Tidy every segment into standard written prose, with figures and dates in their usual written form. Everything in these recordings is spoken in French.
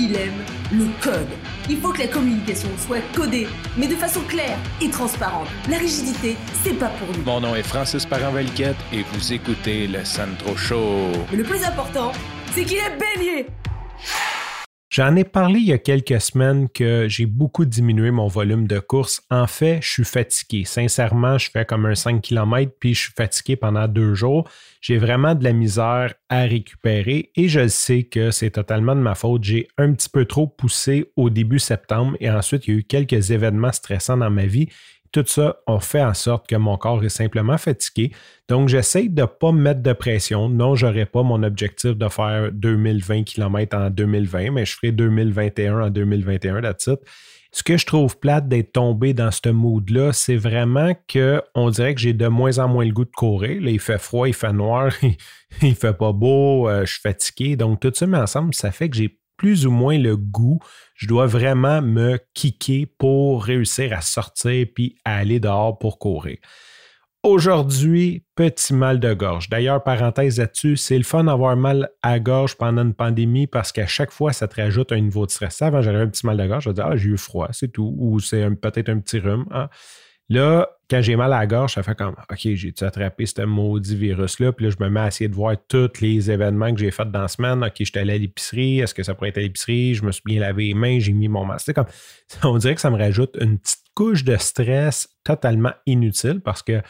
il aime le code. Il faut que la communication soit codée, mais de façon claire et transparente. La rigidité, c'est pas pour nous. Mon nom est Francis Parent-Valquette et vous écoutez le Sandro Show. Mais le plus important, c'est qu'il est bélier. J'en ai parlé il y a quelques semaines que j'ai beaucoup diminué mon volume de course. En fait, je suis fatigué. Sincèrement, je fais comme un 5 km puis je suis fatigué pendant 2 jours. J'ai vraiment de la misère à récupérer et je sais que c'est totalement de ma faute. J'ai un petit peu trop poussé au début septembre et ensuite, il y a eu quelques événements stressants dans ma vie. Tout ça a fait en sorte que mon corps est simplement fatigué. Donc, j'essaie de ne pas me mettre de pression. Non, je n'aurai pas mon objectif de faire 2020 km en 2020, mais je ferai 2021 en 2021, that's it. Ce que je trouve plate d'être tombé dans ce mood-là, c'est vraiment qu'on dirait que j'ai de moins en moins le goût de courir. Là, il fait froid, il fait noir, il fait pas beau, je suis fatigué. Donc, tout ça mis ensemble, ça fait que j'ai plus ou moins le goût. Je dois vraiment me kicker pour réussir à sortir puis à aller dehors pour courir. Aujourd'hui, petit mal de gorge. D'ailleurs, parenthèse là-dessus, c'est le fun d'avoir mal à la gorge pendant une pandémie parce qu'à chaque fois, ça te rajoute un niveau de stress. Avant, j'avais un petit mal de gorge, je disais, j'ai eu froid, c'est tout. Ou c'est peut-être un petit rhume. Ah. Là, quand j'ai mal à la gorge, ça fait comme, OK, j'ai-tu attrapé ce maudit virus-là? Puis là, je me mets à essayer de voir tous les événements que j'ai faits dans la semaine. OK, j'étais allé à l'épicerie. Est-ce que ça pourrait être à l'épicerie? Je me suis bien lavé les mains, j'ai mis mon masque. C'est comme, on dirait que ça me rajoute une petite couche de stress totalement inutile parce que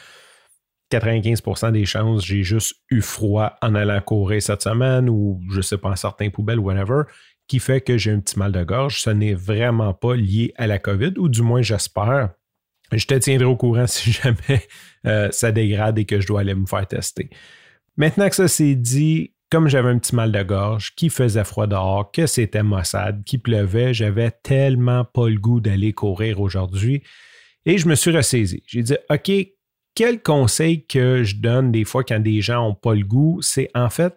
95% des chances, j'ai juste eu froid en allant courir cette semaine ou, je ne sais pas, en sortant poubelle ou whatever, qui fait que j'ai un petit mal de gorge. Ce n'est vraiment pas lié à la COVID, ou du moins, j'espère. Je te tiendrai au courant si jamais ça dégrade et que je dois aller me faire tester. Maintenant que ça c'est dit, comme j'avais un petit mal de gorge, qu'il faisait froid dehors, que c'était maussade, qu'il pleuvait, j'avais tellement pas le goût d'aller courir aujourd'hui. Et je me suis ressaisi. J'ai dit, OK, quel conseil que je donne des fois quand des gens n'ont pas le goût, c'est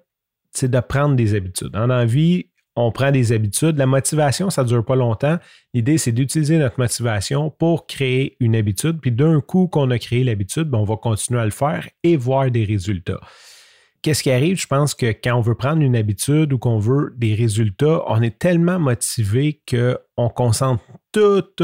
de prendre des habitudes. Dans la vie, on prend des habitudes. La motivation, ça ne dure pas longtemps. L'idée, c'est d'utiliser notre motivation pour créer une habitude. Puis d'un coup qu'on a créé l'habitude, on va continuer à le faire et voir des résultats. Qu'est-ce qui arrive? Je pense que quand on veut prendre une habitude ou qu'on veut des résultats, on est tellement motivé qu'on concentre toute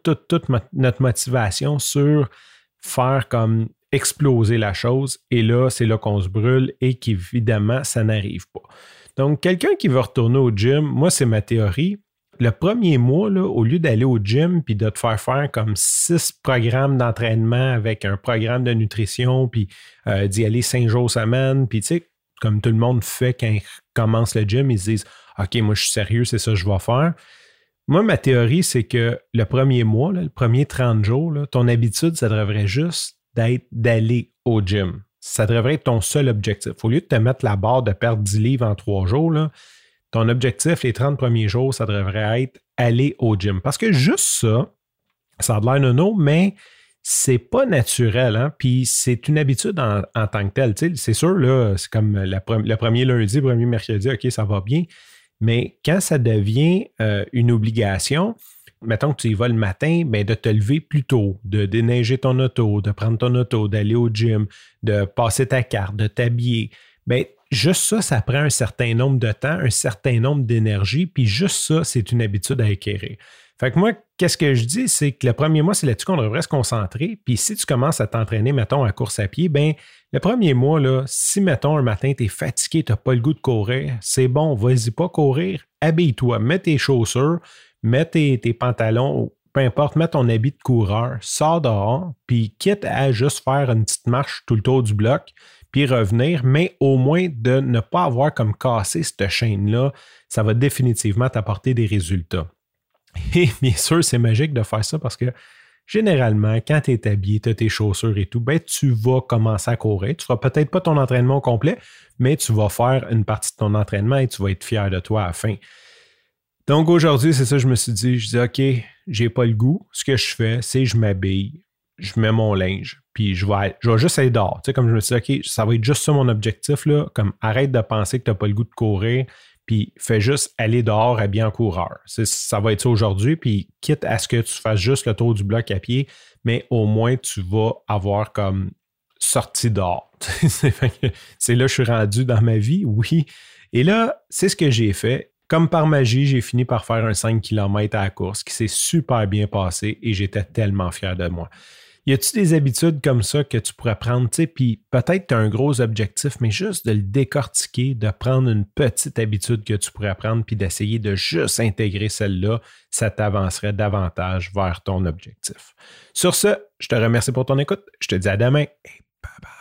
notre motivation sur faire comme exploser la chose. Et là, c'est là qu'on se brûle et qu'évidemment, ça n'arrive pas. Donc, quelqu'un qui veut retourner au gym, moi, c'est ma théorie. Le premier mois, là, au lieu d'aller au gym puis de te faire comme 6 programmes d'entraînement avec un programme de nutrition puis d'y aller 5 jours semaine, puis tu sais, comme tout le monde fait quand ils commencent le gym, ils se disent « OK, moi, je suis sérieux, c'est ça que je vais faire ». Moi, ma théorie, c'est que le premier mois, là, le premier 30 jours, là, ton habitude, ça devrait juste d'aller au gym. Ça devrait être ton seul objectif. Au lieu de te mettre la barre de perdre 10 livres en 3 jours, là, ton objectif, les 30 premiers jours, ça devrait être aller au gym. Parce que juste ça a de l'air nono, mais c'est pas naturel. Hein? Puis c'est une habitude en tant que telle. Tu sais, c'est sûr, là, c'est comme le premier lundi, le premier mercredi, OK, ça va bien. Mais quand ça devient une obligation, mettons que tu y vas le matin, bien, de te lever plus tôt, de déneiger ton auto, de prendre ton auto, d'aller au gym, de passer ta carte, de t'habiller, bien, juste ça prend un certain nombre de temps, un certain nombre d'énergie, puis juste ça, c'est une habitude à acquérir. Fait que moi, qu'est-ce que je dis, c'est que le premier mois, c'est là-dessus qu'on devrait se concentrer, puis si tu commences à t'entraîner, mettons, à course à pied, bien, le premier mois, là, si, mettons, un matin, tu es fatigué, tu n'as pas le goût de courir, c'est bon, vas-y pas courir, habille-toi, mets tes chaussures, mets tes pantalons, peu importe, mets ton habit de coureur, sors dehors, puis quitte à juste faire une petite marche tout le tour du bloc, puis revenir, mais au moins de ne pas avoir comme cassé cette chaîne-là, ça va définitivement t'apporter des résultats. Et bien sûr, c'est magique de faire ça parce que généralement, quand tu es habillé, tu as tes chaussures et tout, ben, tu vas commencer à courir. Tu ne feras peut-être pas ton entraînement au complet, mais tu vas faire une partie de ton entraînement et tu vas être fier de toi à la fin. Donc aujourd'hui, c'est ça, je me suis dit, OK, j'ai pas le goût. Ce que je fais, c'est je m'habille, je mets mon linge, puis je vais juste aller dehors. Tu sais, comme je me suis dit, OK, ça va être juste ça mon objectif, là, comme arrête de penser que tu n'as pas le goût de courir, puis fais juste aller dehors habillé en coureur. Ça va être ça aujourd'hui, puis quitte à ce que tu fasses juste le tour du bloc à pied, mais au moins tu vas avoir comme sorti dehors. C'est là que je suis rendu dans ma vie, oui. Et là, c'est ce que j'ai fait. Comme par magie, j'ai fini par faire un 5 km à la course qui s'est super bien passé et j'étais tellement fier de moi. Y a-tu des habitudes comme ça que tu pourrais prendre, tu sais, puis peut-être tu as un gros objectif, mais juste de le décortiquer, de prendre une petite habitude que tu pourrais prendre, puis d'essayer de juste intégrer celle-là, ça t'avancerait davantage vers ton objectif. Sur ce, je te remercie pour ton écoute. Je te dis à demain et bye bye.